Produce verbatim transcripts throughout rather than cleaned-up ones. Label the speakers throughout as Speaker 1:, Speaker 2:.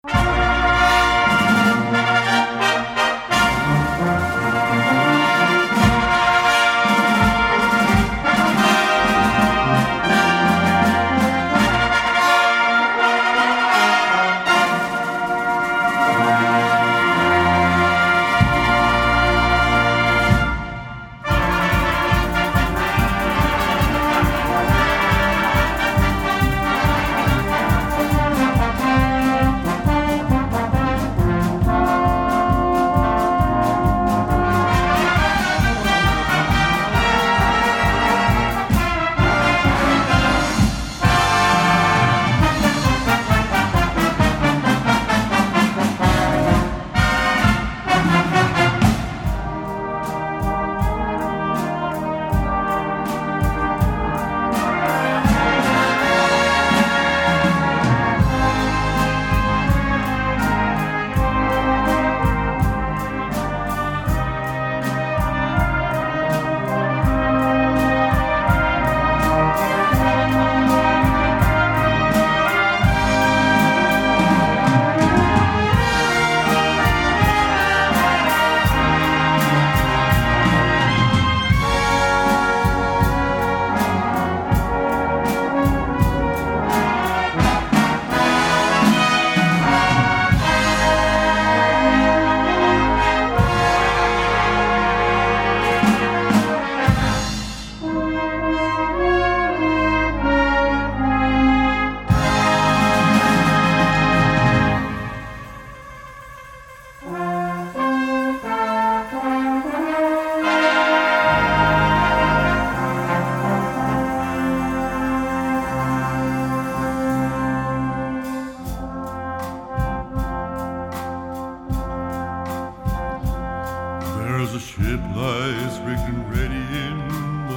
Speaker 1: There's a ship lies rigged and ready in the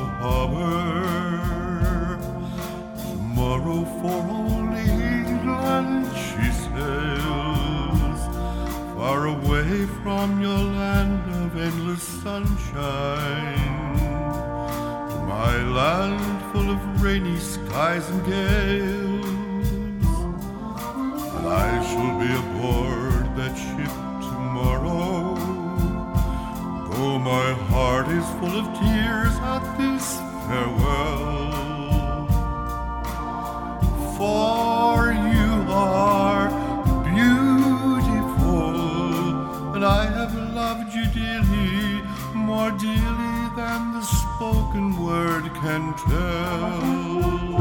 Speaker 1: harbor. Tomorrow for old England she sails, far away from your land of endless sunshine, to my land full of rainy skies and gales. And I shall be aboard that ship tomorrow, though my heart is full of tears at this farewell. For you are beautiful, and I have loved you dearly, more dearly than the spoken word can tell.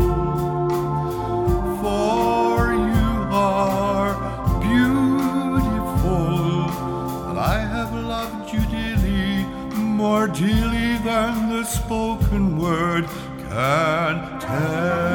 Speaker 1: For you are beautiful, and I have loved you dearly, more dearly than the spoken word can tell.